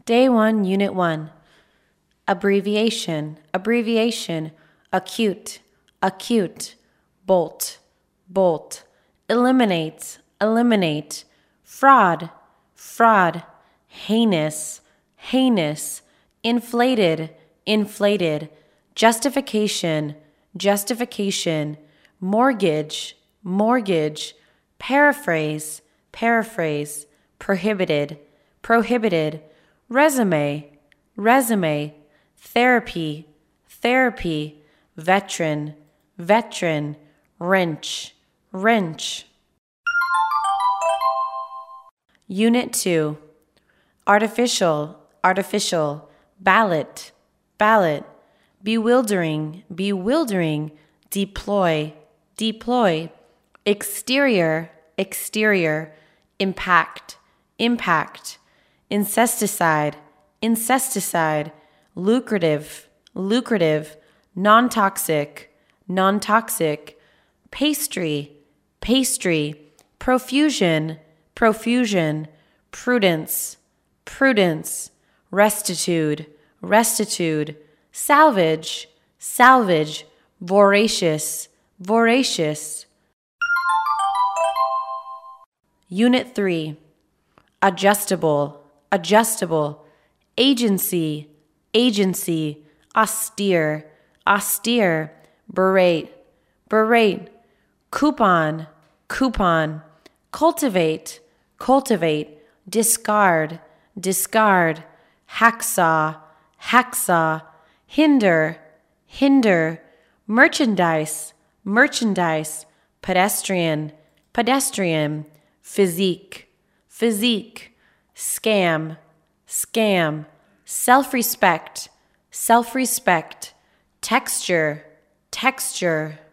Day 1, Unit 1. Abbreviation, abbreviation, acute, acute, bolt, bolt, eliminate, eliminate, fraud, fraud, heinous, heinous, inflated, inflated, justification, justification, mortgage, mortgage, paraphrase, paraphrase, prohibited, prohibited, resume, resume, therapy, therapy, veteran, veteran, wrench, wrench. Unit 2. Artificial, artificial, ballot, ballot, bewildering, bewildering, deploy, deploy, exterior, exterior, impact, impact, incesticide, incesticide, lucrative, lucrative, non-toxic, non-toxic, pastry, pastry, profusion, profusion, prudence, prudence, restitude, restitude, salvage, salvage, voracious, voracious. Unit 3. Adjustable, adjustable, agency, agency, austere, austere, berate, berate, coupon, coupon, cultivate, cultivate, discard, discard, hacksaw, hacksaw, hinder, hinder, merchandise, merchandise, pedestrian, pedestrian, physique, physique, scam, scam, self-respect, self-respect, texture, texture.